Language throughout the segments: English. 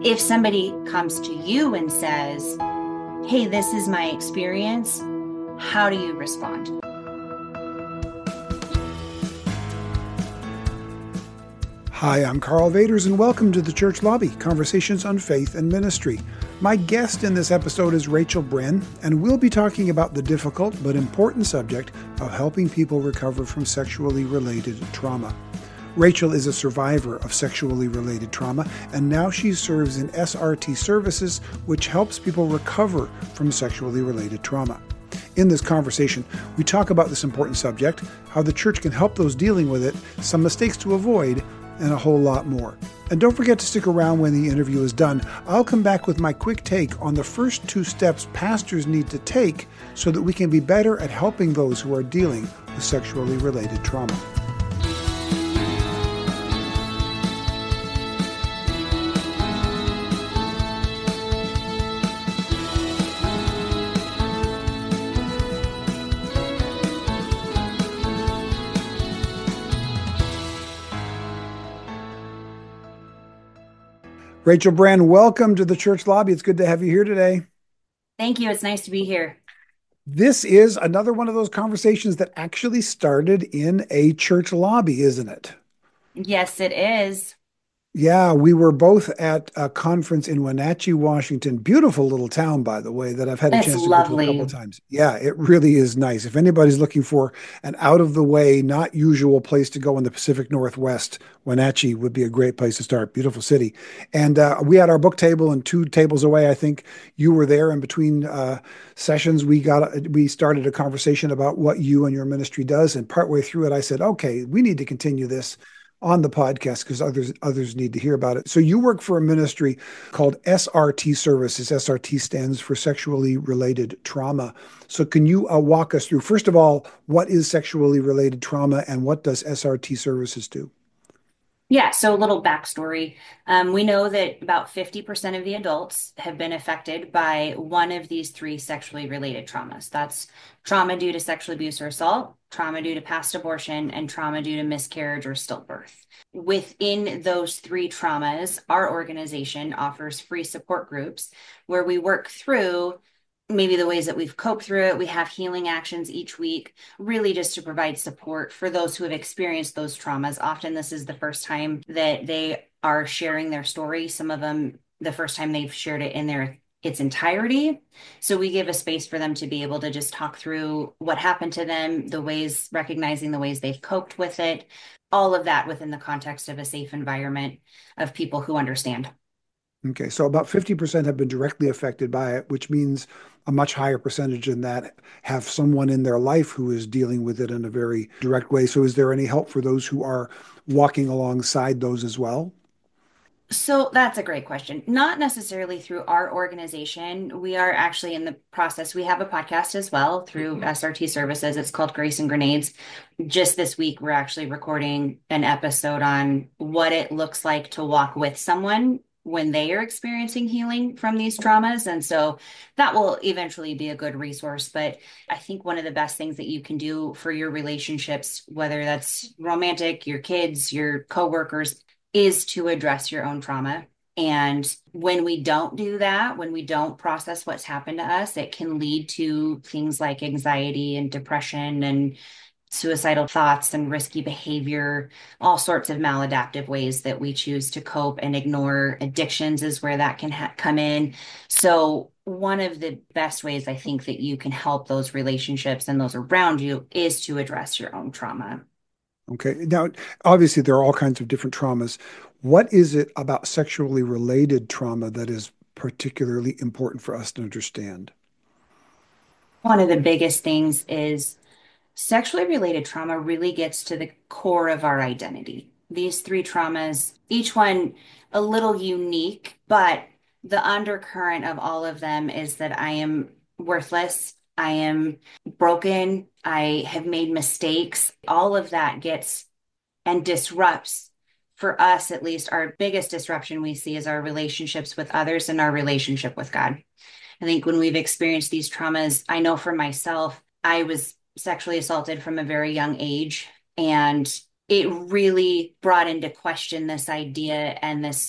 If somebody comes to you and says, hey, this is my experience, how do you respond? Hi, I'm Carl Vaders, and welcome to the Church Lobby, Conversations on Faith and Ministry. My guest in this episode is Rachel Bren, and we'll be talking about the difficult but important subject of helping people recover from sexually related trauma. Rachel is a survivor of sexually related trauma, and now she serves in SRT Services, which helps people recover from sexually related trauma. In this conversation, we talk about this important subject, how the church can help those dealing with it, some mistakes to avoid, and a whole lot more. And don't forget to stick around when the interview is done. I'll come back with my quick take on the first two steps pastors need to take so that we can be better at helping those who are dealing with sexually related trauma. Rachel Bren, welcome to the Church Lobby. It's good to have you here today. Thank you. It's nice to be here. This is another one of those conversations that actually started in a church lobby, isn't it? Yes, it is. Yeah, we were both at a conference in Wenatchee, Washington. Beautiful little town, by the way, that I've had a It's chance to go to a couple of lovely. times. Yeah, it really is nice. If anybody's looking for an out of the way, not usual place to go in the Pacific Northwest, Wenatchee would be a great place to start. Beautiful city. And we had our book table, and two tables away, I think you were there. And between sessions, we started a conversation about what you and your ministry does. And partway through it, I said, okay, we need to continue this on the podcast because others need to hear about it. So you work for a ministry called SRT Services. SRT stands for Sexually Related Trauma. So can you walk us through, first of all, what is sexually related trauma and what does SRT Services do? Yeah, so a little backstory. We know that about 50% of the adults have been affected by one of these three sexually related traumas. That's trauma due to sexual abuse or assault, trauma due to past abortion, and trauma due to miscarriage or stillbirth. Within those three traumas, our organization offers free support groups where we work through maybe the ways that we've coped through it. We have healing actions each week, really just to provide support for those who have experienced those traumas. Often this is the first time that they are sharing their story. Some of them, the first time they've shared it in its entirety. So we give a space for them to be able to just talk through what happened to them, the ways, recognizing the ways they've coped with it, all of that within the context of a safe environment of people who understand. Okay, so about 50% have been directly affected by it, which means a much higher percentage than that have someone in their life who is dealing with it in a very direct way. So is there any help for those who are walking alongside those as well? So that's a great question. Not necessarily through our organization. We are actually in the process. We have a podcast as well through SRT Services. It's called Grace and Grenades. Just this week, we're actually recording an episode on what it looks like to walk with someone when they are experiencing healing from these traumas. And so that will eventually be a good resource. But I think one of the best things that you can do for your relationships, whether that's romantic, your kids, your coworkers, is to address your own trauma. And when we don't do that, when we don't process what's happened to us, it can lead to things like anxiety and depression and suicidal thoughts and risky behavior, all sorts of maladaptive ways that we choose to cope and ignore. Addictions is where that can come in. So, one of the best ways I think that you can help those relationships and those around you is to address your own trauma. Okay. Now, obviously, there are all kinds of different traumas. What is it about sexually related trauma that is particularly important for us to understand? One of the biggest things is sexually related trauma really gets to the core of our identity. These three traumas, each one a little unique, but the undercurrent of all of them is that I am worthless. I am broken. I have made mistakes. All of that gets and disrupts, for us at least, our biggest disruption we see is our relationships with others and our relationship with God. I think when we've experienced these traumas, I know for myself, I was sexually assaulted from a very young age. And it really brought into question this idea and this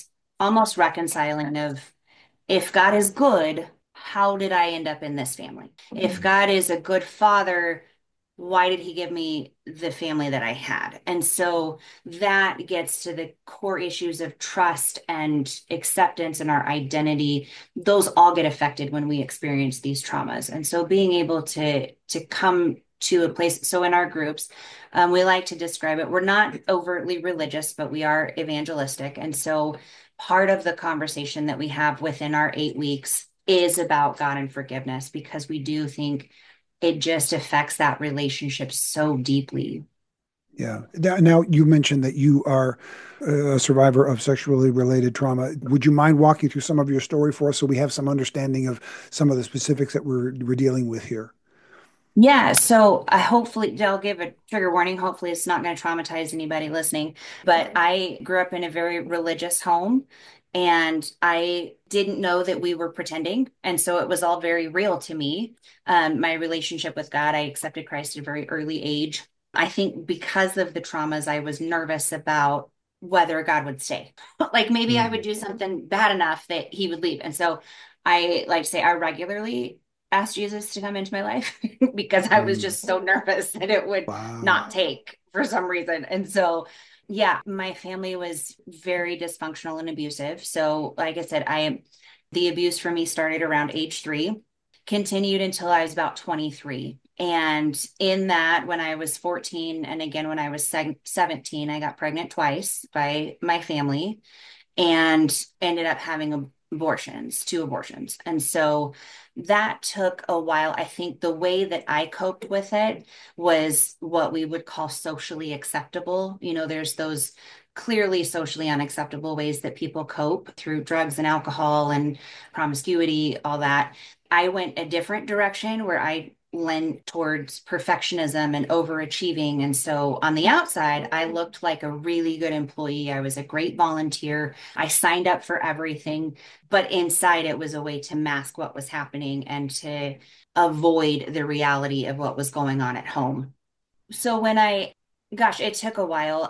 almost reconciling of, if God is good, how did I end up in this family? If God is a good father, why did he give me the family that I had? And so that gets to the core issues of trust and acceptance and our identity. Those all get affected when we experience these traumas. And so being able to come to a place, so in our groups, we like to describe it, we're not overtly religious, but we are evangelistic. And so part of the conversation that we have within our 8 weeks is about God and forgiveness, because we do think it just affects that relationship so deeply. Yeah. Now, you mentioned that you are a survivor of sexually related trauma. Would you mind walking through some of your story for us so we have some understanding of some of the specifics that we're dealing with here? Yeah, so I hopefully I'll give a trigger warning. Hopefully, it's not going to traumatize anybody listening. But I grew up in a very religious home, and I didn't know that we were pretending, and so it was all very real to me. My relationship with God, I accepted Christ at a very early age. I think because of the traumas, I was nervous about whether God would stay. Like maybe I would Mm. do something bad enough that He would leave, and so I like to say I regularly asked Jesus to come into my life because I was Mm. just so nervous that it would Wow. not take for some reason. And so, yeah, my family was very dysfunctional and abusive. So, like I said, the abuse for me started around age 3, continued until I was about 23. And in that, when I was 14, and again when I was 17, I got pregnant twice by my family and ended up having abortions, 2 abortions. And so that took a while. I think the way that I coped with it was what we would call socially acceptable. There's those clearly socially unacceptable ways that people cope through drugs and alcohol and promiscuity, all that. I went a different direction where I lent towards perfectionism and overachieving. And so on the outside, I looked like a really good employee. I was a great volunteer. I signed up for everything, but inside it was a way to mask what was happening and to avoid the reality of what was going on at home. So gosh, it took a while.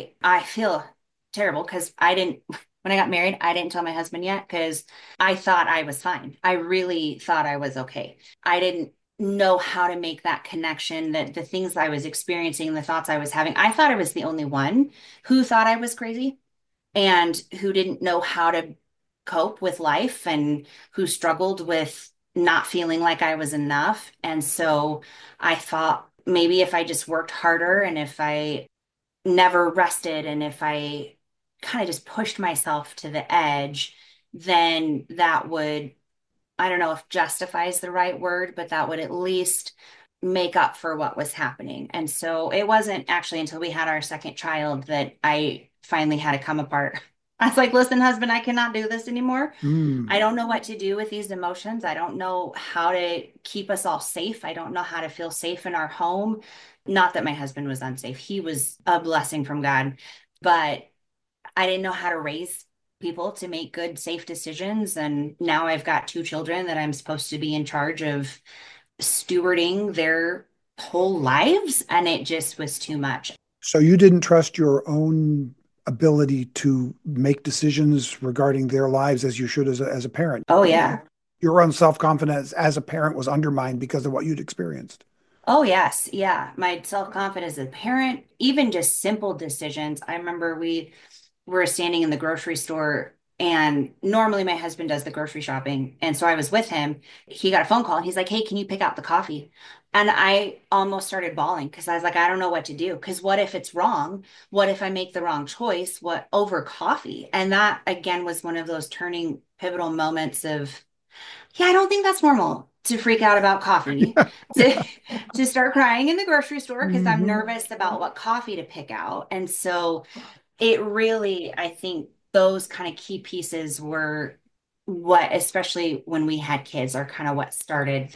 I feel terrible because I didn't when I got married, I didn't tell my husband yet because I thought I was fine. I really thought I was okay. I didn't know how to make that connection, that the things I was experiencing, the thoughts I was having, I thought I was the only one who thought I was crazy and who didn't know how to cope with life and who struggled with not feeling like I was enough. And so I thought maybe if I just worked harder and if I never rested and if I kind of just pushed myself to the edge, then that would, I don't know if justifies the right word, but that would at least make up for what was happening. And so it wasn't actually until we had our second child that I finally had to come apart. I was like, listen, husband, I cannot do this anymore. I Mm. don't know what to do with these emotions. I don't know how to keep us all safe. I don't know how to feel safe in our home. Not that my husband was unsafe. He was a blessing from God, but I didn't know how to raise people to make good, safe decisions. And now I've got 2 children that I'm supposed to be in charge of stewarding their whole lives. And it just was too much. So you didn't trust your own ability to make decisions regarding their lives as you should as a parent. Oh, yeah. Your own self-confidence as a parent was undermined because of what you'd experienced. Oh, yes. Yeah. My self-confidence as a parent, even just simple decisions. I remember we were standing in the grocery store, and normally my husband does the grocery shopping. And so I was with him. He got a phone call and he's like, hey, can you pick out the coffee? And I almost started bawling because I was like, I don't know what to do. Because what if it's wrong? What if I make the wrong choice? What over coffee? And that again was one of those turning pivotal moments of, yeah, I don't think that's normal to freak out about coffee, to to start crying in the grocery store because I'm Hmm. nervous about what coffee to pick out. And so it really, I think those kind of key pieces were what, especially when we had kids, are kind of what started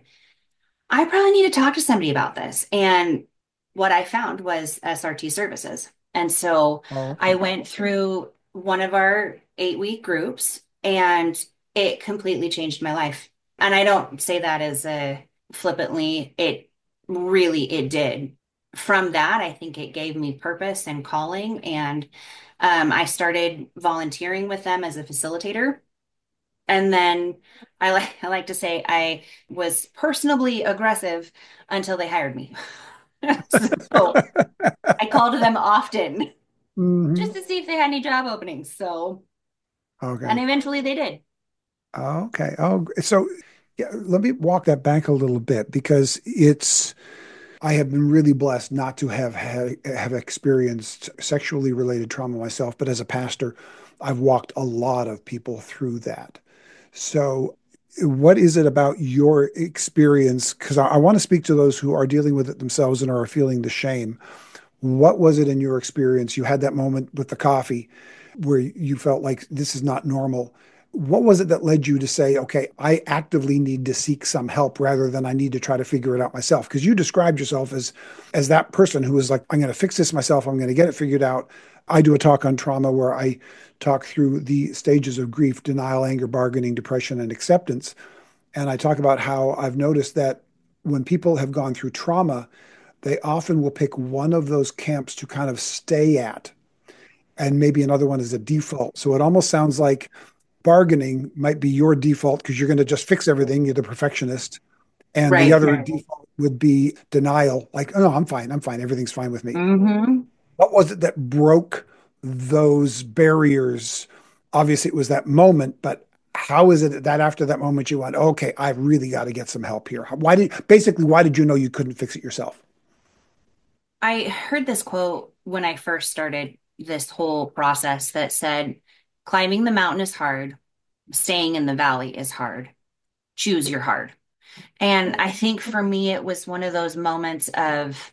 I probably need to talk to somebody about this. And what I found was SRT services. And so Oh, I okay. went through one of our 8 week groups and it completely changed my life. And I don't say that as a flippantly, it did. From that, I think it gave me purpose and calling. And I started volunteering with them as a facilitator. And then I like to say I was personally aggressive until they hired me. So I called them often just Hmm. to see if they had any job openings. So, and Okay. eventually they did. Okay. Oh, so yeah, let me walk that back a little bit because I have been really blessed not to have experienced sexually related trauma myself, but as a pastor, I've walked a lot of people through that. So, what is it about your experience? Because I want to speak to those who are dealing with it themselves and are feeling the shame. What was it in your experience? You had that moment with the coffee where you felt like this is not normal. What was it that led you to say, okay, I actively need to seek some help rather than I need to try to figure it out myself? Because you described yourself as that person who was like, I'm going to fix this myself. I'm going to get it figured out. I do a talk on trauma where I talk through the stages of grief, denial, anger, bargaining, depression, and acceptance. And I talk about how I've noticed that when people have gone through trauma, they often will pick one of those camps to kind of stay at, and maybe another one is a default. So it almost sounds like bargaining might be your default because you're going to just fix everything. You're the perfectionist. And the Right. other default would be denial, like, oh, no, I'm fine. I'm fine. Everything's fine with me. Hmm. What was it that broke those barriers? Obviously, it was that moment, but how is it that after that moment you went, okay, I really got to get some help here? Why did you know you couldn't fix it yourself? I heard this quote when I first started this whole process that said, climbing the mountain is hard, staying in the valley is hard. Choose your hard. And I think for me, it was one of those moments of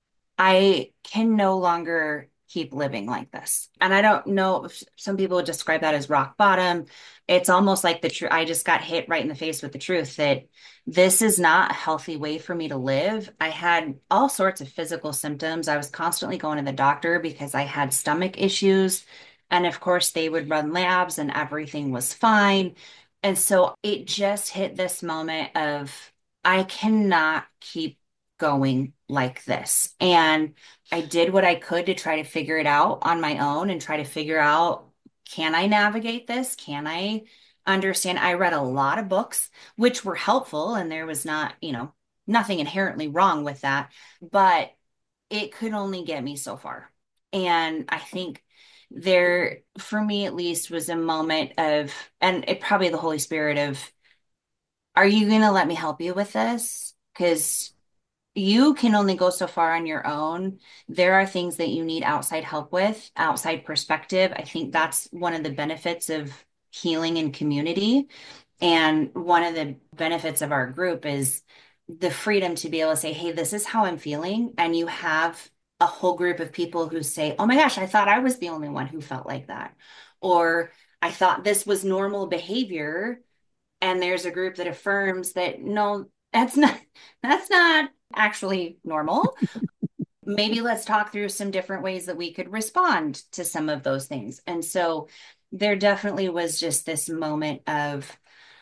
I can no longer keep living like this. And I don't know if some people would describe that as rock bottom. It's almost like the truth. I just got hit right in the face with the truth that this is not a healthy way for me to live. I had all sorts of physical symptoms. I was constantly going to the doctor because I had stomach issues. And of course, they would run labs and everything was fine. And so it just hit this moment of I cannot keep going like this. And I did what I could to try to figure it out on my own and try to figure out, can I navigate this? Can I understand? I read a lot of books, which were helpful, and there was not, nothing inherently wrong with that, but it could only get me so far. And I think there, for me at least, was a moment of, and it probably the Holy Spirit of, are you going to let me help you with this? Because you can only go so far on your own. There are things that you need outside help with, outside perspective. I think that's one of the benefits of healing in community. And one of the benefits of our group is the freedom to be able to say, hey, this is how I'm feeling. And you have a whole group of people who say, oh my gosh, I thought I was the only one who felt like that. Or I thought this was normal behavior, and there's a group that affirms that no, that's not actually normal. Maybe let's talk through some different ways that we could respond to some of those things. And so there definitely was just this moment of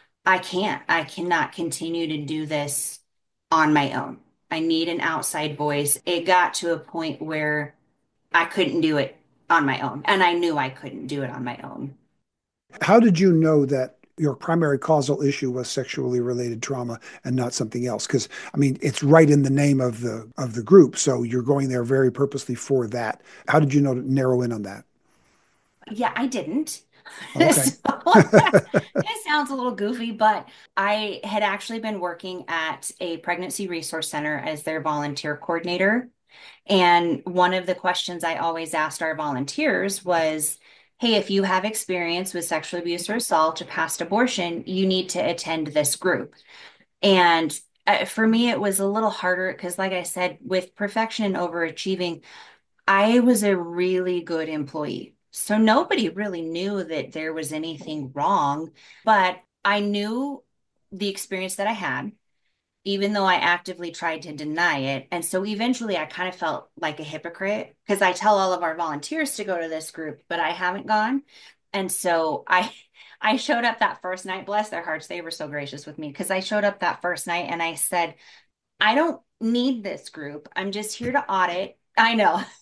I cannot continue to do this on my own. I need an outside voice. It got to a point where I couldn't do it on my own, and I knew I couldn't do it on my own. How did you know that your primary causal issue was sexually related trauma and not something else? Because I mean, it's right in the name of the group, so you're going there very purposely for that. How did you know to narrow in on that? Yeah, I didn't. Okay. So it sounds a little goofy, but I had actually been working at a pregnancy resource center as their volunteer coordinator. And one of the questions I always asked our volunteers was, hey, if you have experience with sexual abuse or assault or past abortion, you need to attend this group. And for me, it was a little harder because, like I said, with perfection and overachieving, I was a really good employee. So nobody really knew that there was anything wrong, but I knew the experience that I had, even though I actively tried to deny it. And so eventually I kind of felt like a hypocrite because I tell all of our volunteers to go to this group, but I haven't gone. And so I showed up that first night, bless their hearts, they were so gracious with me because I showed up that first night and I said, I don't need this group. I'm just here to audit. I know.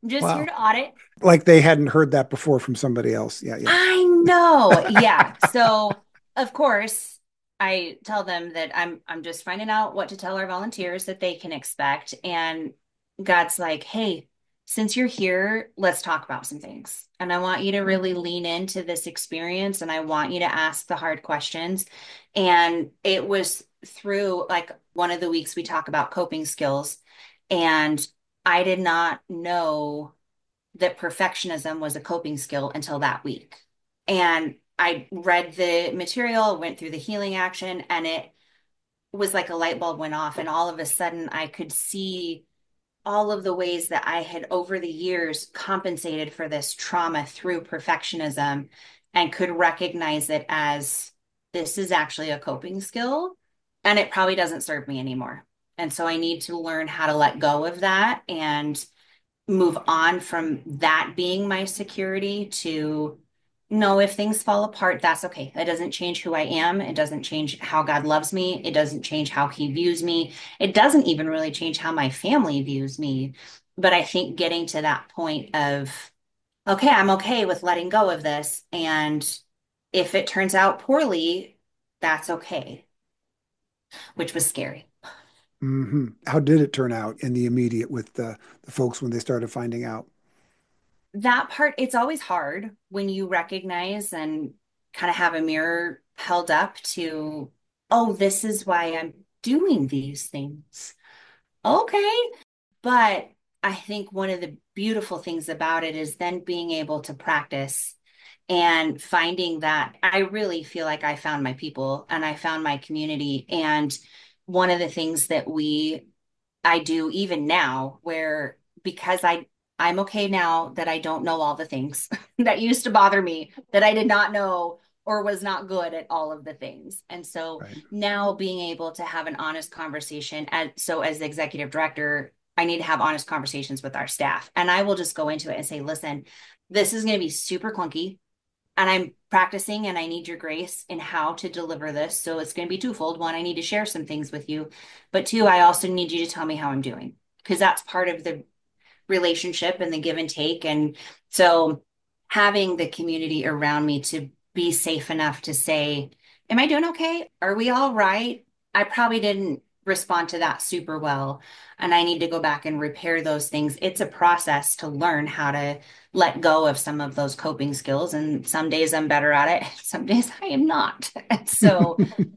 Just here Wow. to audit. Like they hadn't heard that before from somebody else. Yeah, yeah. I know. Yeah. So, of course, I tell them that I'm just finding out what to tell our volunteers that they can expect. And God's like, "Hey, since you're here, let's talk about some things. And I want you to really lean into this experience and I want you to ask the hard questions." And it was through like one of the weeks we talk about coping skills, and I did not know that perfectionism was a coping skill until that week. And I read the material, went through the healing action, and it was like a light bulb went off. And all of a sudden, I could see all of the ways that I had over the years compensated for this trauma through perfectionism and could recognize it as this is actually a coping skill and it probably doesn't serve me anymore. And so I need to learn how to let go of that and move on from that being my security to no, if things fall apart, that's okay. That doesn't change who I am. It doesn't change how God loves me. It doesn't change how he views me. It doesn't even really change how my family views me. But I think getting to that point of, okay, I'm okay with letting go of this. And if it turns out poorly, that's okay, which was scary. How did it turn out in the immediate with the folks when they started finding out? That part, it's always hard when you recognize and kind of have a mirror held up to, oh, this is why I'm doing these things. Okay. But I think one of the beautiful things about it is then being able to practice and finding that I really feel like I found my people and I found my community. And one of the things that I do even now where because I'm okay now that I don't know all the things that used to bother me that I did not know or was not good at all of the things. And so Right. now being able to have an honest conversation as the executive director, I need to have honest conversations with our staff. And I will just go into it and say, listen, this is going to be super clunky and I'm practicing and I need your grace in how to deliver this. So it's going to be twofold. One, I need to share some things with you, but two, I also need you to tell me how I'm doing because that's part of the relationship and the give and take. And so having the community around me to be safe enough to say, am I doing okay? Are we all right? I probably didn't respond to that super well. And I need to go back and repair those things. It's a process to learn how to let go of some of those coping skills. And some days I'm better at it, some days I am not. And so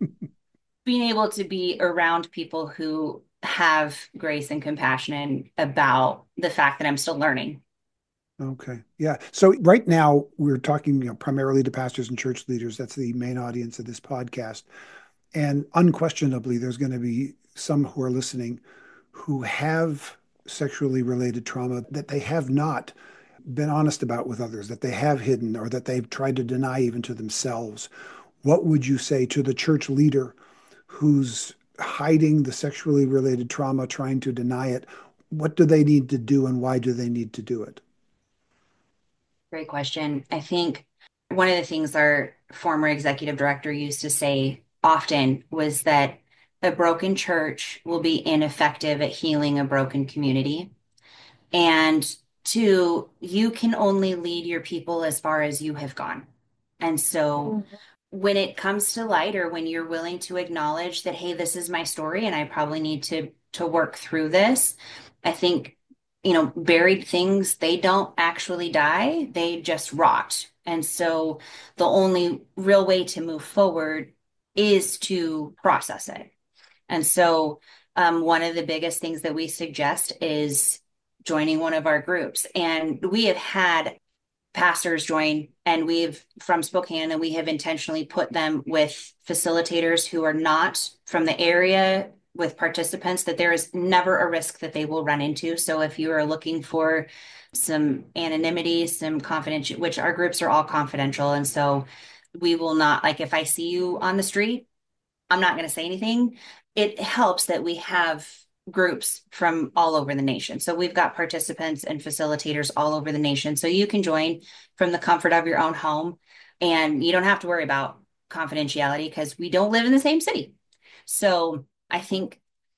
being able to be around people who have grace and compassion about the fact that I'm still learning. Okay. Yeah. So right now we're talking, primarily to pastors and church leaders. That's the main audience of this podcast. And unquestionably, there's going to be some who are listening who have sexually related trauma that they have not been honest about with others, that they have hidden or that they've tried to deny even to themselves. What would you say to the church leader who's hiding the sexually related trauma, trying to deny it? What do they need to do and why do they need to do it? Great question. I think one of the things our former executive director used to say often was that a broken church will be ineffective at healing a broken community. And two, you can only lead your people as far as you have gone. And so when it comes to light or when you're willing to acknowledge that, hey, this is my story and I probably need to work through this, I think, buried things, they don't actually die, they just rot. And so the only real way to move forward is to process it. And so, one of the biggest things that we suggest is joining one of our groups. And we have had pastors join, and we've from Spokane, and we have intentionally put them with facilitators who are not from the area with participants that there is never a risk that they will run into. So if you are looking for some anonymity, some confidential, which our groups are all confidential. And so we will not, like, if I see you on the street, I'm not going to say anything. It helps that we have groups from all over the nation. So we've got participants and facilitators all over the nation. So you can join from the comfort of your own home and you don't have to worry about confidentiality because we don't live in the same city. So I think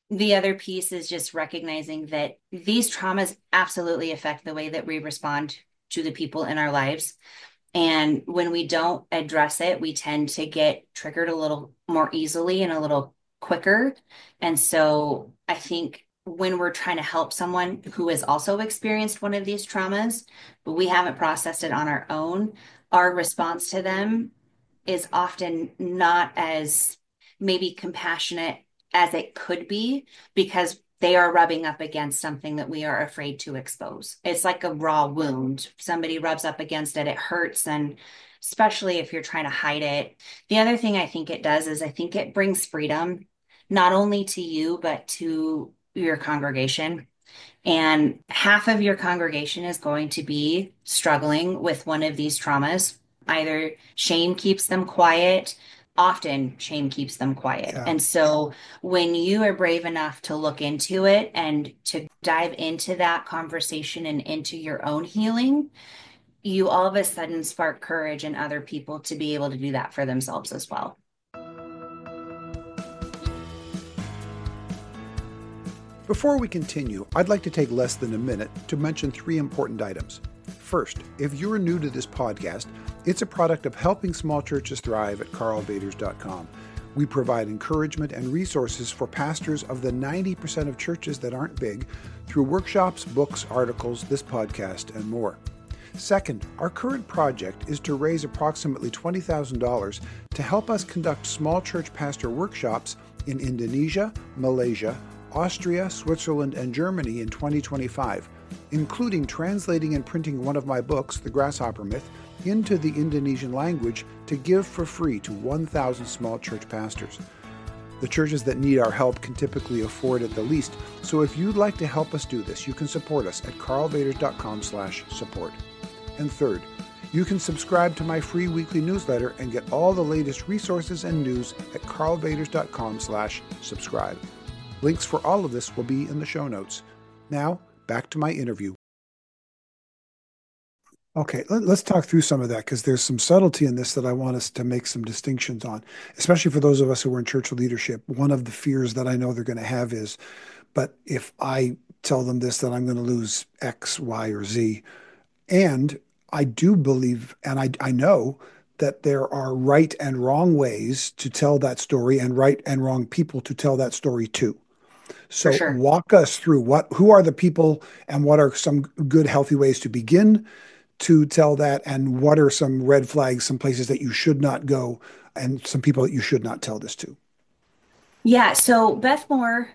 The other piece is just recognizing that these traumas absolutely affect the way that we respond to the people in our lives. And when we don't address it, we tend to get triggered a little more easily and a little quicker. And so I think when we're trying to help someone who has also experienced one of these traumas, but we haven't processed it on our own, our response to them is often not as maybe compassionate as it could be because they are rubbing up against something that we are afraid to expose. It's like a raw wound. Somebody rubs up against it, it hurts. And especially if you're trying to hide it. The other thing I think it does is I think it brings freedom, not only to you, but to your congregation. And half of your congregation is going to be struggling with one of these traumas. Either shame keeps them quiet, often shame keeps them quiet. Yeah. And so when you are brave enough to look into it and to dive into that conversation and into your own healing, you all of a sudden spark courage in other people to be able to do that for themselves as well. Before we continue, I'd like to take less than a minute to mention 3 important items. First, if you're new to this podcast, it's a product of Helping Small Churches Thrive at karlvaters.com. We provide encouragement and resources for pastors of the 90% of churches that aren't big through workshops, books, articles, this podcast, and more. Second, our current project is to raise approximately $20,000 to help us conduct small church pastor workshops in Indonesia, Malaysia, Austria, Switzerland, and Germany in 2025, including translating and printing one of my books, The Grasshopper Myth, into the Indonesian language to give for free to 1,000 small church pastors. The churches that need our help can typically afford it the least, so if you'd like to help us do this, you can support us at karlvaters.com/support. And third, you can subscribe to my free weekly newsletter and get all the latest resources and news at karlvaters.com/subscribe. Links for all of this will be in the show notes. Now, back to my interview. Okay, let's talk through some of that because there's some subtlety in this that I want us to make some distinctions on, especially for those of us who are in church leadership. One of the fears that I know they're going to have is, but if I tell them this, then I'm going to lose X, Y, or Z. And I do believe, and I know that there are right and wrong ways to tell that story and right and wrong people to tell that story too. For So sure. walk us through who are the people and what are some good, healthy ways to begin to tell that, and what are some red flags, some places that you should not go, and some people that you should not tell this to. Yeah, so Beth Moore,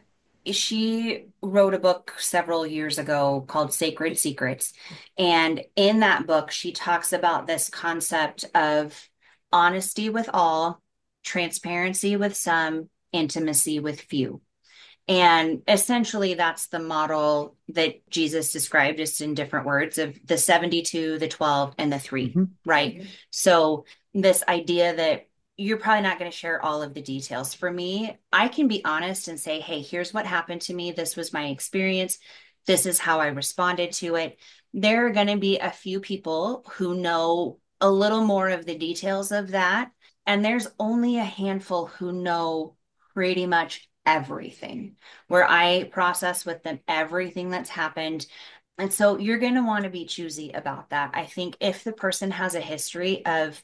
she wrote a book several years ago called Sacred Secrets. And in that book, she talks about this concept of honesty with all, transparency with some, intimacy with few. And essentially, that's the model that Jesus described, just in different words, of the 72, the 12, and the 3, Mm-hmm. right? So, this idea that you're probably not going to share all of the details. For me, I can be honest and say, hey, here's what happened to me. This was my experience. This is how I responded to it. There are going to be a few people who know a little more of the details of that. And there's only a handful who know pretty much everything, where I process with them everything that's happened. And so you're going to want to be choosy about that. I think if the person has a history of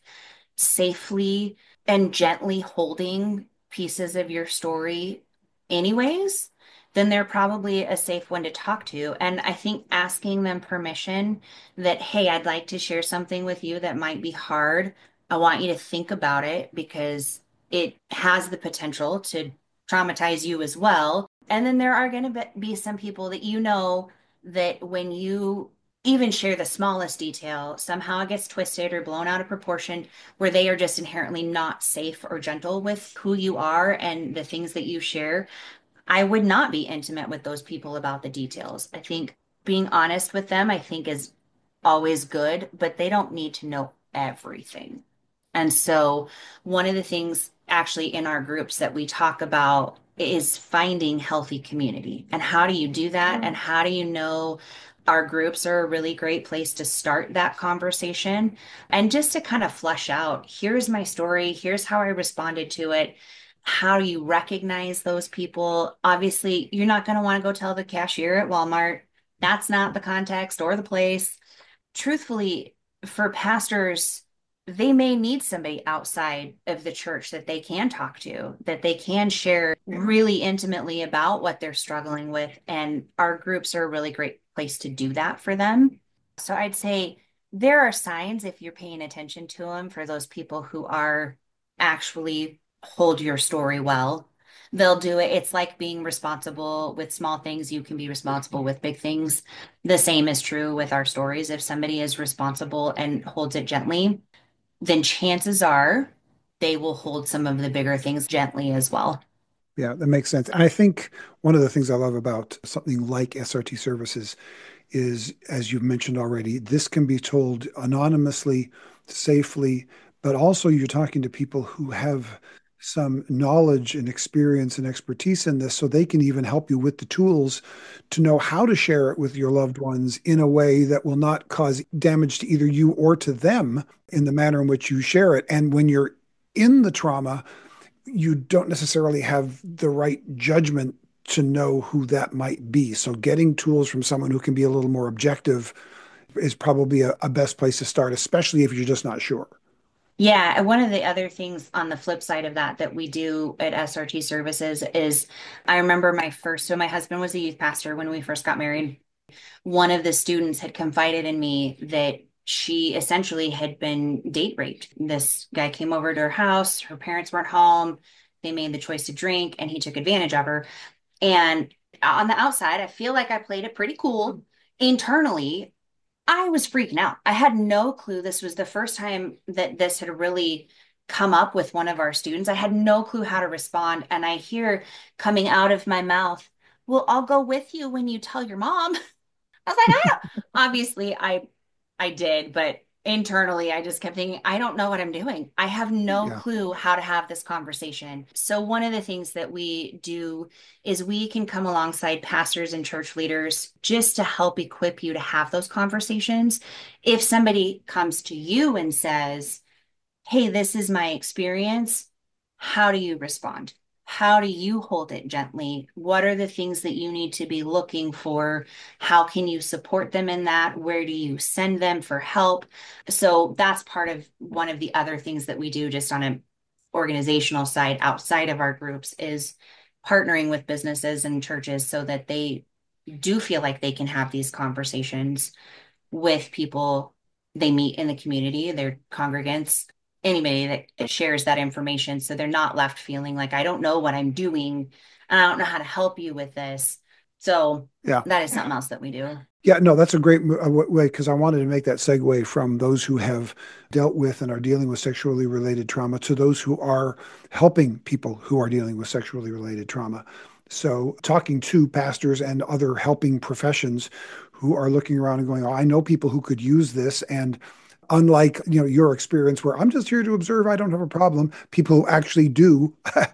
safely and gently holding pieces of your story, anyways, then they're probably a safe one to talk to. And I think asking them permission that, hey, I'd like to share something with you that might be hard. I want you to think about it because it has the potential to traumatize you as well. And then there are going to be some people that you know that when you even share the smallest detail, somehow it gets twisted or blown out of proportion, where they are just inherently not safe or gentle with who you are and the things that you share. I would not be intimate with those people about the details. I think being honest with them, I think, is always good, but they don't need to know everything. And so, one of the things actually in our groups that we talk about is finding healthy community. And how do you do that? And how do you know our groups are a really great place to start that conversation? And just to kind of flesh out, here's my story, here's how I responded to it. How do you recognize those people? Obviously, you're not going to want to go tell the cashier at Walmart. That's not the context or the place. Truthfully, for pastors, they may need somebody outside of the church that they can talk to, that they can share really intimately about what they're struggling with. And our groups are a really great place to do that for them. So I'd say there are signs if you're paying attention to them for those people who are actually hold your story well. They'll do it. It's like being responsible with small things. You can be responsible with big things. The same is true with our stories. If somebody is responsible and holds it gently, then chances are they will hold some of the bigger things gently as well. Yeah, that makes sense. And I think one of the things I love about something like SRT services is, as you've mentioned already, this can be told anonymously, safely, but also you're talking to people who have some knowledge and experience and expertise in this, so they can even help you with the tools to know how to share it with your loved ones in a way that will not cause damage to either you or to them in the manner in which you share it. And when you're in the trauma, you don't necessarily have the right judgment to know who that might be. So getting tools from someone who can be a little more objective is probably a best place to start, especially if you're just not sure. Yeah, and one of the other things on the flip side of that that we do at SRT Services is I remember so my husband was a youth pastor when we first got married. One of the students had confided in me that she essentially had been date raped. This guy came over to her house, her parents weren't home, they made the choice to drink, and he took advantage of her. And on the outside, I feel like I played it pretty cool. Internally, I was freaking out. I had no clue this was the first time that this had really come up with one of our students. I had no clue how to respond. And I hear coming out of my mouth, well, I'll go with you when you tell your mom. I was like, I don't. Obviously, I did, but internally, I just kept thinking, I don't know what I'm doing. I have no Yeah. clue how to have this conversation. So one of the things that we do is we can come alongside pastors and church leaders just to help equip you to have those conversations. If somebody comes to you and says, hey, this is my experience. How do you respond? How do you hold it gently? What are the things that you need to be looking for? How can you support them in that? Where do you send them for help? So that's part of one of the other things that we do just on an organizational side outside of our groups is partnering with businesses and churches so that they do feel like they can have these conversations with people they meet in the community, their congregants, anybody that shares that information. So they're not left feeling like, I don't know what I'm doing. And I don't know how to help you with this. So Yeah. that is something else that we do. Yeah, no, that's a great way because I wanted to make that segue from those who have dealt with and are dealing with sexually related trauma to those who are helping people who are dealing with sexually related trauma. So, talking to pastors and other helping professions who are looking around and going, "Oh, I know people who could use this," and unlike your experience where I'm just here to observe, I don't have a problem, people who actually do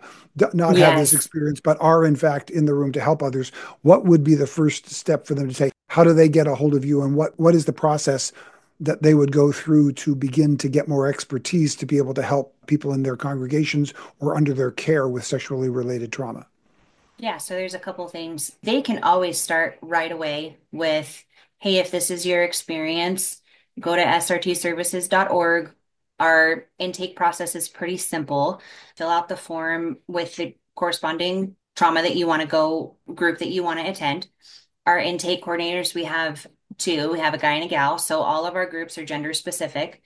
not have this Yes. experience but are in fact in the room to help others, what would be the first step for them to take? How do they get a hold of you, and what is the process that they would go through to begin to get more expertise to be able to help people in their congregations or under their care with sexually related trauma? Yeah, so there's a couple things. They can always start right away with, hey, if this is your experience, go to srtservices.org. Our intake process is pretty simple. Fill out the form with the corresponding trauma that you want to go, group that you want to attend. Our intake coordinators, we have two. We have a guy and a gal. So all of our groups are gender specific.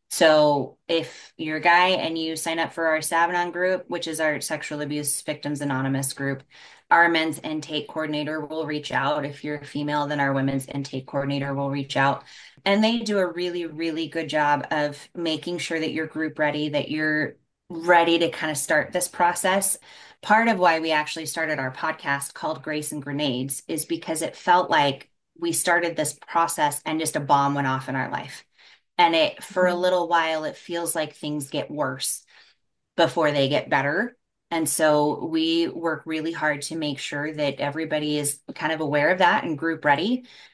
So if you're a guy and you sign up for our Savanon group, which is our Sexual Abuse Victims Anonymous group, our men's intake coordinator will reach out. If you're a female, then our women's intake coordinator will reach out. And they do a really, really good job of making sure that you're group ready, that you're ready to kind of start this process. Part of why we actually started our podcast called Grace and Grenades is because it felt like we started this process and just a bomb went off in our life. And for a little while, it feels like things get worse before they get better. And so we work really hard to make sure that everybody is kind of aware of that and group ready.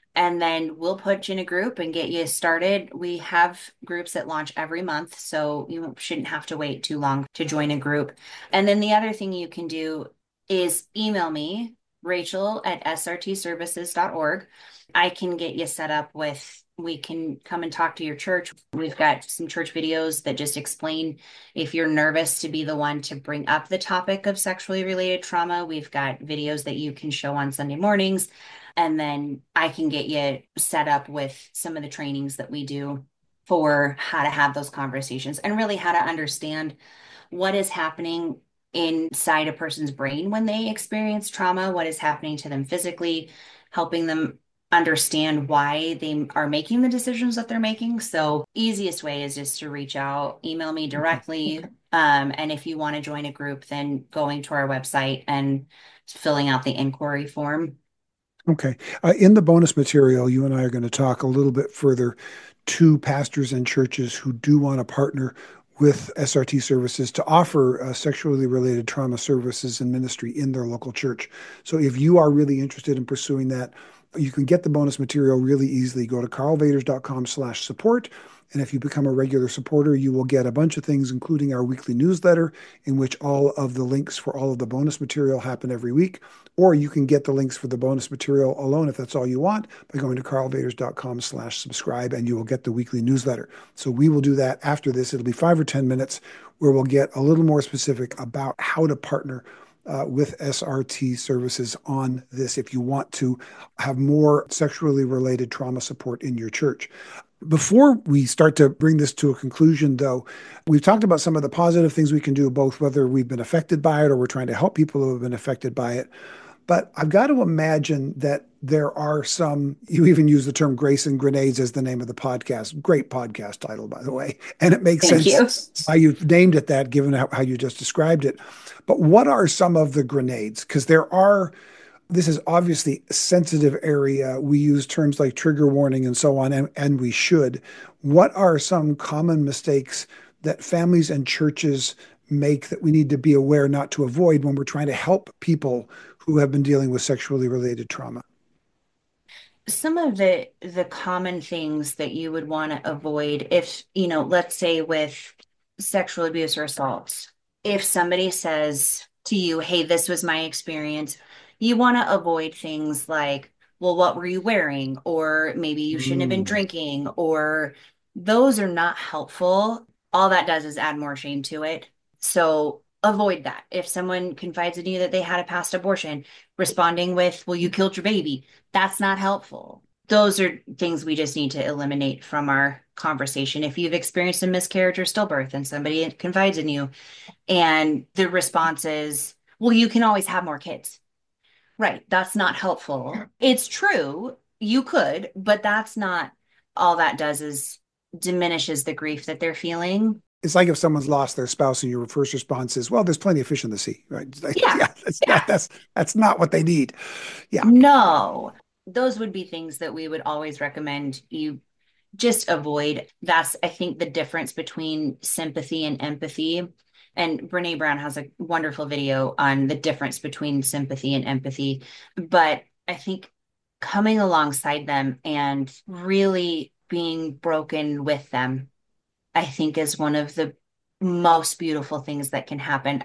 And then we'll put you in a group and get you started. We have groups that launch every month, so you shouldn't have to wait too long to join a group. And then the other thing you can do is email me, Rachel at srtservices.org. I can get you set up with, we can come and talk to your church. We've got some church videos that just explain if you're nervous to be the one to bring up the topic of sexually related trauma. We've got videos that you can show on Sunday mornings. And then I can get you set up with some of the trainings that we do for how to have those conversations and really how to understand what is happening inside a person's brain when they experience trauma, what is happening to them physically, helping them understand why they are making the decisions that they're making. So easiest way is just to reach out, email me directly. And if you want to join a group, then going to our website and filling out the inquiry form. Okay. In the bonus material, you and I are going to talk a little bit further to pastors and churches who do want to partner with SRT Services to offer sexually related trauma services and ministry in their local church. So if you are really interested in pursuing that, you can get the bonus material really easily. Go to karlvaters.com/support. And if you become a regular supporter, you will get a bunch of things, including our weekly newsletter, in which all of the links for all of the bonus material happen every week. Or you can get the links for the bonus material alone if that's all you want by going to karlvaters.com/subscribe, and you will get the weekly newsletter. So we will do that after this. It'll be 5 or 10 minutes where we'll get a little more specific about how to partner with SRT Services on this if you want to have more sexually related trauma support in your church. Before we start to bring this to a conclusion, though, we've talked about some of the positive things we can do, both whether we've been affected by it or we're trying to help people who have been affected by it. But I've got to imagine that there are some, you even use the term Grace and Grenades as the name of the podcast. Great podcast title, by the way. And it makes Thank you. sense why you've named it that, given how you just described it. But what are some of the grenades? Because this is obviously a sensitive area. We use terms like trigger warning and so on, and we should. What are some common mistakes that families and churches make that we need to be aware not to avoid when we're trying to help people who have been dealing with sexually related trauma? Some of the common things that you would want to avoid if, let's say with sexual abuse or assaults, if somebody says to you, "Hey, this was my experience," you want to avoid things like, "Well, what were you wearing?" Or maybe you shouldn't have been Mm, drinking, or those are not helpful. All that does is add more shame to it. So avoid that. If someone confides in you that they had a past abortion, responding with, "Well, you killed your baby," that's not helpful. Those are things we just need to eliminate from our conversation. If you've experienced a miscarriage or stillbirth and somebody confides in you and the response is, "Well, you can always have more kids." Right. That's not helpful. It's true. You could, but that's not all that does is diminishes the grief that they're feeling. it's like if someone's lost their spouse and your first response is, "Well, there's plenty of fish in the sea," right? It's like, Yeah. yeah, Yeah. that's not what they need. Yeah. No. Those would be things that we would always recommend you just avoid. That's, I think, the difference between sympathy and empathy. And Brene Brown has a wonderful video on the difference between sympathy and empathy. But I think coming alongside them and really being broken with them, I think is one of the most beautiful things that can happen.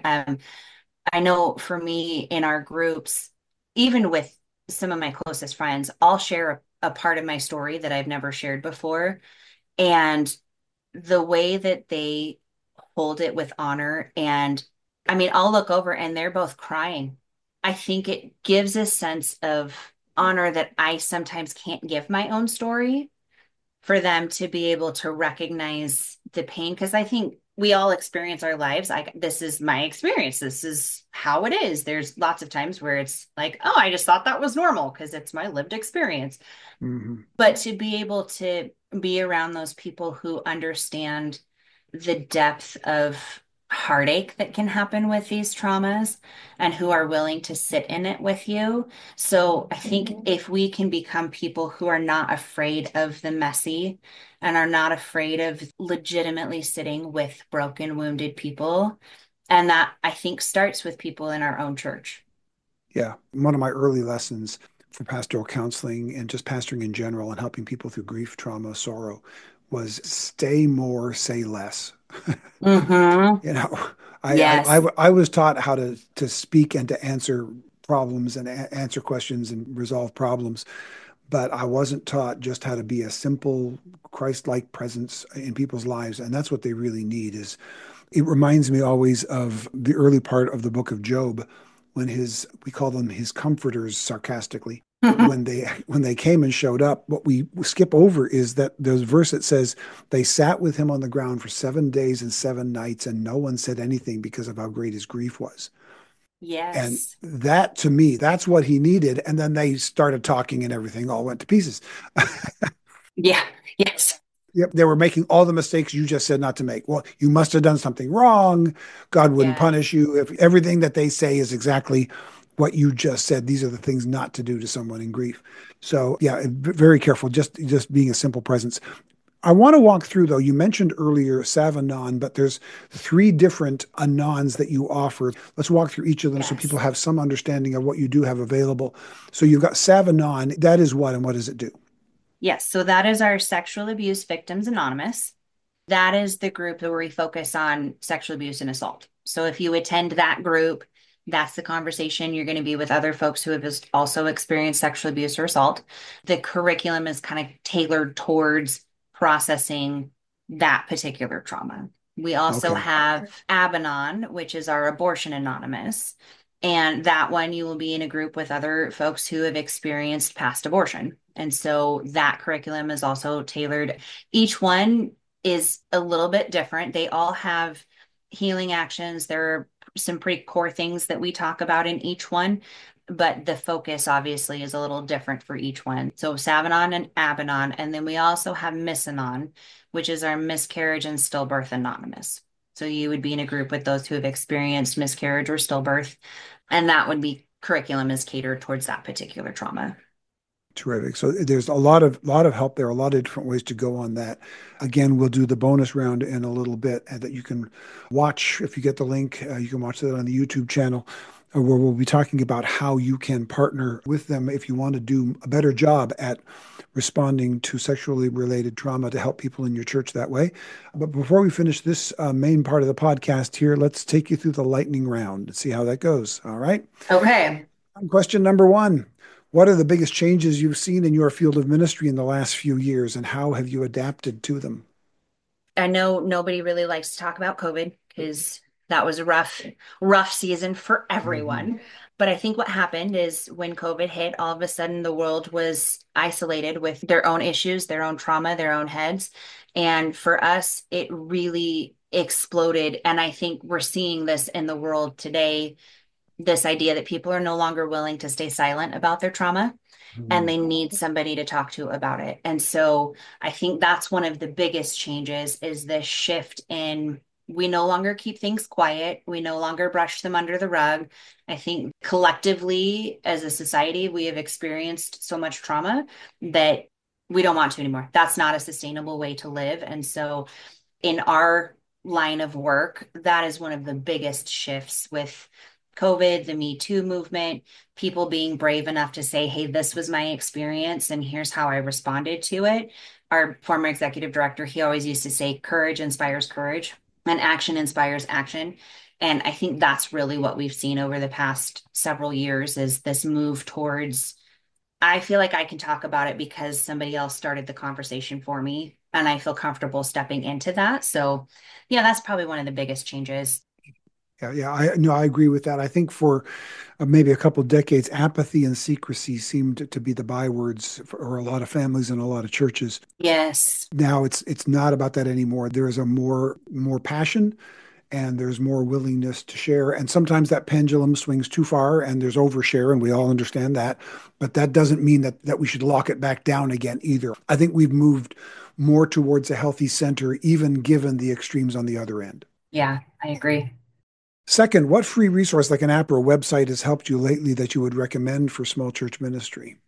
I know for me in our groups, even with some of my closest friends, I'll share a part of my story that I've never shared before. And the way that they hold it with honor, and I mean, I'll look over and they're both crying. I think it gives a sense of honor that I sometimes can't give my own story for them to be able to recognize the pain. Because I think we all experience our lives. This is my experience. This is how it is. There's lots of times where it's like, "Oh, I just thought that was normal because it's my lived experience." Hmm. But to be able to be around those people who understand the depth of heartache that can happen with these traumas and who are willing to sit in it with you. So I think if we can become people who are not afraid of the messy and are not afraid of legitimately sitting with broken, wounded people, and that I think starts with people in our own church. Yeah. One of my early lessons for pastoral counseling and just pastoring in general and helping people through grief, trauma, sorrow was stay more, say less. Mm-hmm. You know, Yes. I was taught how to speak and to answer problems and answer questions and resolve problems, but I wasn't taught just how to be a simple Christ-like presence in people's lives, and that's what they really need. Is it reminds me always of the early part of the book of Job, when his we call them his comforters sarcastically. When they came and showed up, what we skip over is that there's a verse that says they sat with him on the ground for 7 days and 7 nights, and no one said anything because of how great his grief was. And Yes. that to me, that's what he needed. And then they started talking and everything all went to pieces. Yeah. Yes. Yep, they were making all the mistakes you just said not to make. Well, you must have done something wrong. God wouldn't punish Yes. you if everything that they say is exactly what you just said. These are the things not to do to someone in grief. So, yeah, very careful. Just being a simple presence. I want to walk through though. You mentioned earlier Savanon, but there's three different Anons that you offer. Let's walk through each of them so people Yes. have some understanding of what you do have available. So you've got Savanon. That is what, and what does it do? Yes. So that is our Sexual Abuse Victims Anonymous. That is the group where we focus on sexual abuse and assault. So if you attend that group, that's the conversation. You're going to be with other folks who have also experienced sexual abuse or assault. The curriculum is kind of tailored towards processing that particular trauma. We also Okay. have Abanon, which is our Abortion Anonymous. And that one, you will be in a group with other folks who have experienced past abortion. And so that curriculum is also tailored. Each one is a little bit different. They all have healing actions. There are some pretty core things that we talk about in each one, but the focus obviously is a little different for each one. So Savanon and Abanon, and then we also have Missanon, which is our Miscarriage and Stillbirth Anonymous. So you would be in a group with those who have experienced miscarriage or stillbirth, and that would be curriculum is catered towards that particular trauma. Terrific. So there's a lot of help there, a lot of different ways to go on that. Again, we'll do the bonus round in a little bit that you can watch if you get the link. You can watch that on the YouTube channel, where we'll be talking about how you can partner with them if you want to do a better job at responding to sexually related trauma to help people in your church that way. But before we finish this main part of the podcast here, let's take you through the lightning round and see how that goes. All right. Okay. Question number one. What are the biggest changes you've seen in your field of ministry in the last few years, and how have you adapted to them? I know nobody really likes to talk about COVID because that was a rough season for Mhm. everyone. But I think what happened is when COVID hit, all of a sudden the world was isolated with their own issues, their own trauma, their own heads. And for us, it really exploded. And I think we're seeing this in the world today, this idea that people are no longer willing to stay silent about their trauma and Mhm. they need somebody to talk to about it. And so I think that's one of the biggest changes is this shift in we no longer keep things quiet. We no longer brush them under the rug. I think collectively as a society, we have experienced so much trauma that we don't want to anymore. That's not a sustainable way to live. And so in our line of work, that is one of the biggest shifts with COVID, the Me Too movement, people being brave enough to say, hey, this was my experience and here's how I responded to it. Our former executive director, he always used to say, courage inspires courage and action inspires action. And I think that's really what we've seen over the past several years is this move towards I feel like I can talk about it because somebody else started the conversation for me and I feel comfortable stepping into that. So, yeah, that's probably one of the biggest changes. Yeah, I no, I agree with that. I think for maybe a couple of decades, apathy and secrecy seemed to be the bywords for a lot of families and a lot of churches. Yes. Now it's not about that anymore. There is a more passion and there's more willingness to share. And sometimes that pendulum swings too far and there's overshare, and we all understand that. But that doesn't mean that we should lock it back down again either. I think we've moved more towards a healthy center, even given the extremes on the other end. Yeah, I agree. Second, what free resource like an app or a website has helped you lately that you would recommend for small church ministry?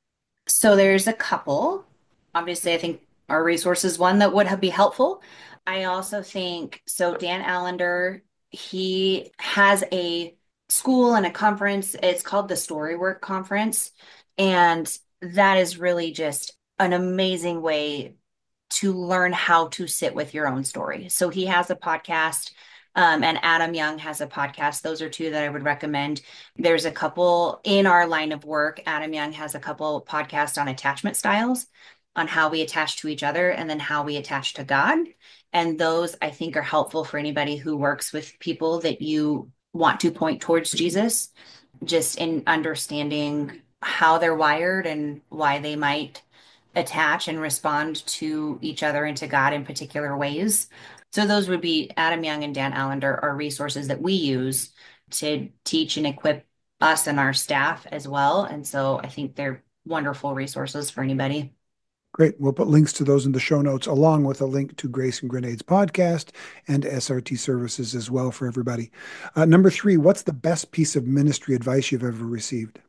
So there's a couple. Obviously, I think our resource is one that would be helpful. I also think so. Dan Allender, he has a school and a conference. It's called the Storywork Conference. And that is really just an amazing way to learn how to sit with your own story. So he has a podcast, and Adam Young has a podcast. Those are two that I would recommend. There's a couple in our line of work. Adam Young has a couple podcasts on attachment styles, on how we attach to each other, and then how we attach to God. And those I think are helpful for anybody who works with people that you want to point towards Jesus, just in understanding how they're wired and why they might attach and respond to each other and to God in particular ways. So those would be Adam Young and Dan Allender are resources that we use to teach and equip us and our staff as well. And so I think they're wonderful resources for anybody. Great. We'll put links to those in the show notes, along with a link to Grace and Grenades podcast and SRT services as well for everybody. Number three, what's the best piece of ministry advice you've ever received?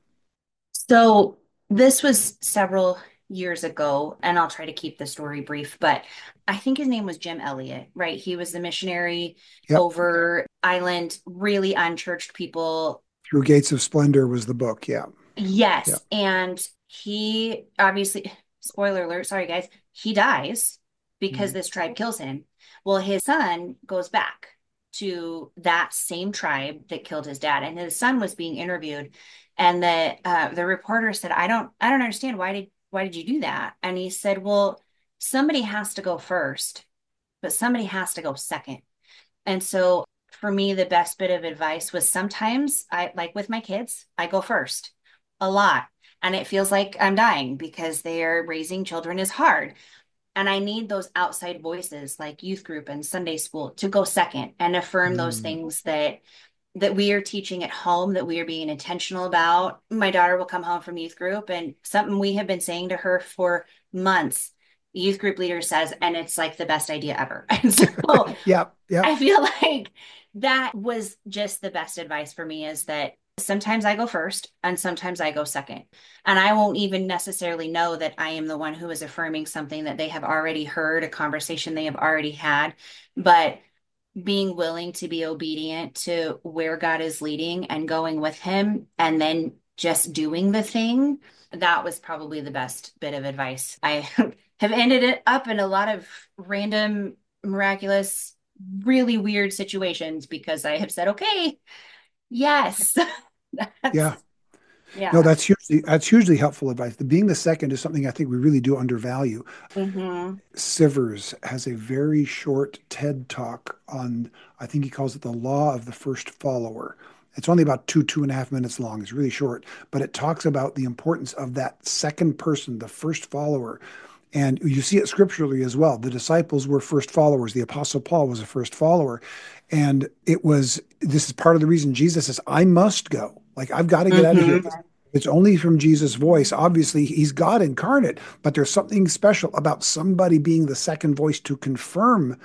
So this was several years ago, and I'll try to keep the story brief, but I think his name was Jim Elliot, right? He was the missionary Yep. over island, really unchurched people. Through Gates of Splendor was the book. Yeah. Yeah. Yes. And he obviously, spoiler alert, sorry guys, he dies because Mhm. this tribe kills him. Well, his son goes back to that same tribe that killed his dad, and his son was being interviewed, and the reporter said, I don't understand, why did you do that? And he said, well, somebody has to go first, but somebody has to go second. And so for me, the best bit of advice was sometimes I, like with my kids, I go first a lot. And it feels like I'm dying because they are raising children is hard. And I need those outside voices like youth group and Sunday school to go second and affirm those Mm. things that we are teaching at home, that we are being intentional about. My daughter will come home from youth group, and something we have been saying to her for months, youth group leader says, and it's like the best idea ever. And so Yep. Yep. I feel like that was just the best advice for me, is that sometimes I go first and sometimes I go second. And I won't even necessarily know that I am the one who is affirming something that they have already heard, a conversation they have already had. But being willing to be obedient to where God is leading and going with Him, and then just doing the thing, that was probably the best bit of advice. I have ended it up in a lot of random, miraculous, really weird situations because I have said, okay, yes. Yeah. That's, No, yeah. that's hugely helpful advice. The being the second is something I think we really do undervalue. Hmm. Sivers has a very short TED talk on, I think he calls it the law of the first follower. It's only about 2.5 minutes long. It's really short, but it talks about the importance of that second person, the first follower. And you see it scripturally as well. The disciples were first followers. The apostle Paul was a first follower. And this is part of the reason Jesus says, I must go. Like, I've got to get out of here. Hmm. It's only from Jesus' voice. Obviously, he's God incarnate, but there's something special about somebody being the second voice to confirm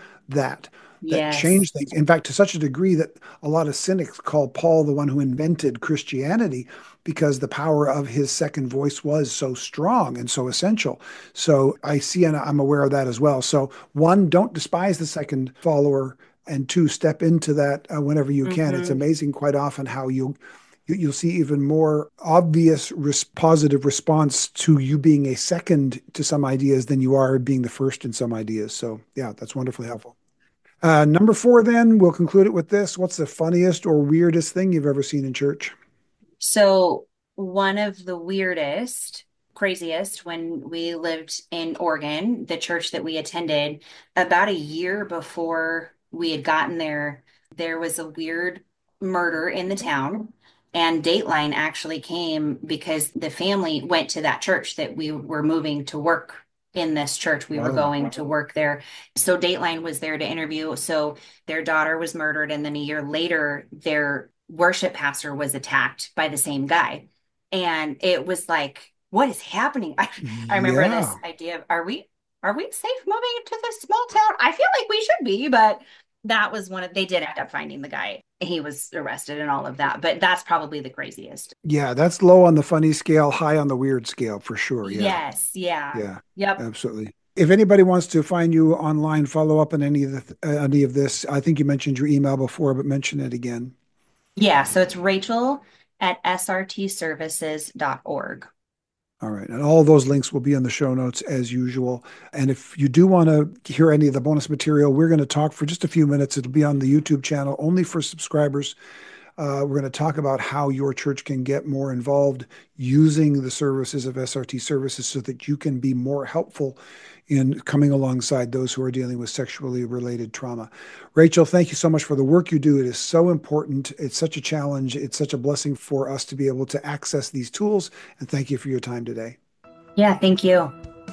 that Yes. changed things. In fact, to such a degree that a lot of cynics call Paul the one who invented Christianity because the power of his second voice was so strong and so essential. So I see and I'm aware of that as well. So one, don't despise the second follower, and two, step into that whenever you can. It's Hmm. amazing quite often how you'll see even more obvious positive response to you being a second to some ideas than you are being the first in some ideas. So yeah, that's wonderfully helpful. Number four, then we'll conclude it with this. What's the funniest or weirdest thing you've ever seen in church? So, one of the weirdest, craziest, when we lived in Oregon, the church that we attended, about a year before we had gotten there, there was a weird murder in the town. And Dateline actually came because the family went to that church, that we were moving to work in this church. We were Oh, going to work there. So Dateline was there to interview. So their daughter was murdered. And then a year later, their worship pastor was attacked by the same guy. And it was like, what is happening? I remember this yeah. idea of, are we safe moving into this small town? I feel like we should be, but that was they did end up finding the guy. He was arrested and all of that. But that's probably the craziest. Yeah, that's low on the funny scale, high on the weird scale for sure. Yeah. Yes. Yeah. Yeah. Yep. Absolutely. If anybody wants to find you online, follow up on any of this. I think you mentioned your email before, but mention it again. Yeah. So it's Rachel at srtservices.org. All right. And all those links will be in the show notes as usual. And if you do want to hear any of the bonus material, we're going to talk for just a few minutes. It'll be on the YouTube channel only for subscribers. We're going to talk about how your church can get more involved using the services of SRT Services so that you can be more helpful in coming alongside those who are dealing with sexually related trauma. Rachel, thank you so much for the work you do. It is so important. It's such a challenge. It's such a blessing for us to be able to access these tools. And thank you for your time today. Yeah, thank you.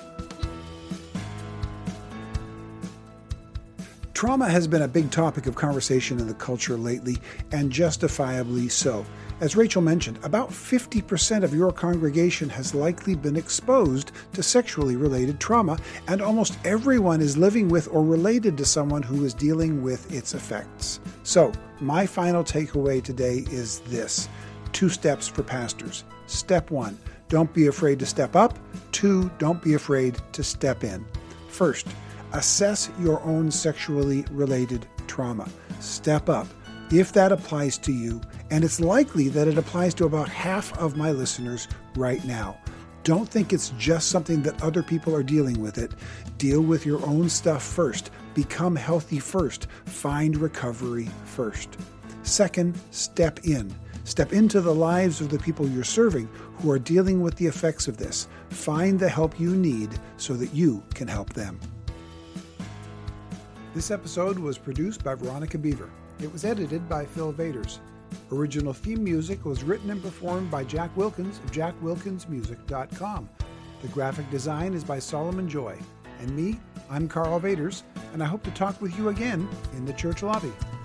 Trauma has been a big topic of conversation in the culture lately, and justifiably so. As Rachel mentioned, about 50% of your congregation has likely been exposed to sexually related trauma, and almost everyone is living with or related to someone who is dealing with its effects. So, my final takeaway today is this: 2 steps for pastors. Step 1, don't be afraid to step up. 2, don't be afraid to step in. First, assess your own sexually related trauma. Step up. If that applies to you, and it's likely that it applies to about half of my listeners right now. Don't think it's just something that other people are dealing with it. Deal with your own stuff first. Become healthy first. Find recovery first. Second, step in. Step into the lives of the people you're serving who are dealing with the effects of this. Find the help you need so that you can help them. This episode was produced by Veronica Beaver. It was edited by Phil Vaders. Original theme music was written and performed by Jack Wilkins of jackwilkinsmusic.com. The graphic design is by Solomon Joy. And me, I'm Carl Vaders, and I hope to talk with you again in the church lobby.